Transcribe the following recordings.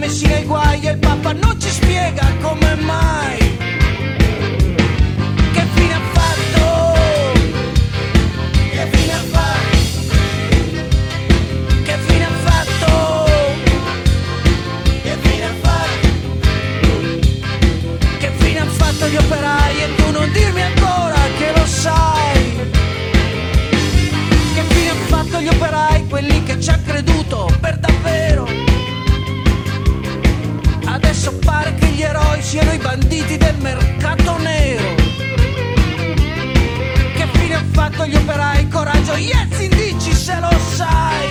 messi nei guai e il Papa non ci spiega come mai. Che fine ha fatto? Che fine ha fatto? Che fine ha fatto? Che fine ha fatto? Che fine han fatto gli operai e tu non dirmi ancora che lo sai. Che fine han fatto gli operai, quelli che ci ha creduto per davvero? Adesso pare che gli eroi siano i banditi del mercato nero. Che fine han fatto gli operai, coraggio, yes, indici se lo sai.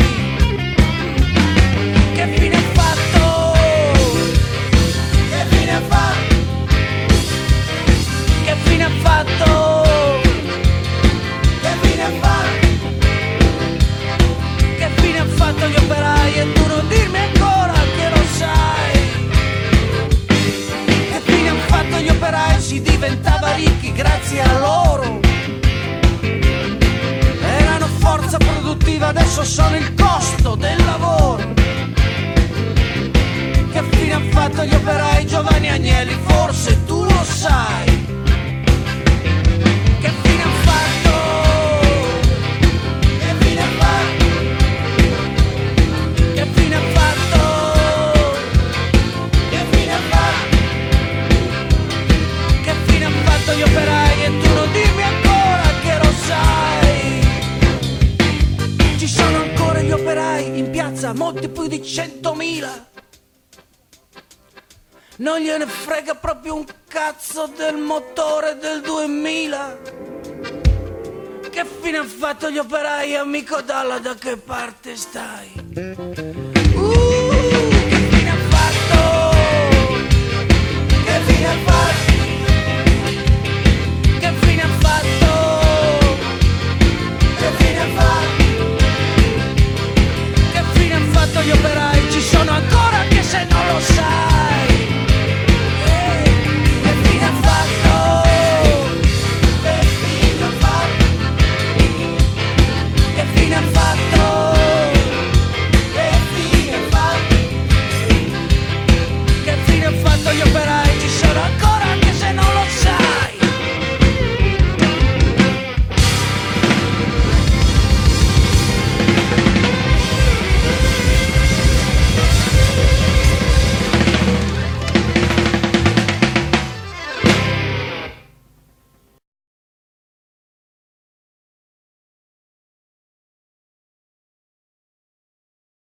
Che fine ha fatto? Che fine ha fatto? Che fine ha fatto? Che fine ha fatto? Che fine ha fatto gli operai e tu non dirmi ancora che lo sai. Che fine han fatto gli operai, si diventava ricchi grazie a loro. Erano forza produttiva, adesso sono il costo del lavoro. Che fine han fatto gli operai, Giovanni Agnelli, forse tu lo sai. Che fine han fatto? Che fine ha fatto? Che fine ha fatto? Che fine ha fatto? Che fine han fatto gli operai e tu non dimmi ancora che lo sai. Ci sono ancora gli operai in piazza, molti più di 100.000. Non gliene frega proprio un cazzo del motore del 2000. Che fine han fatto gli operai, amico Dalla, da che parte stai? Che fine ha fatto? Che fine ha fatto?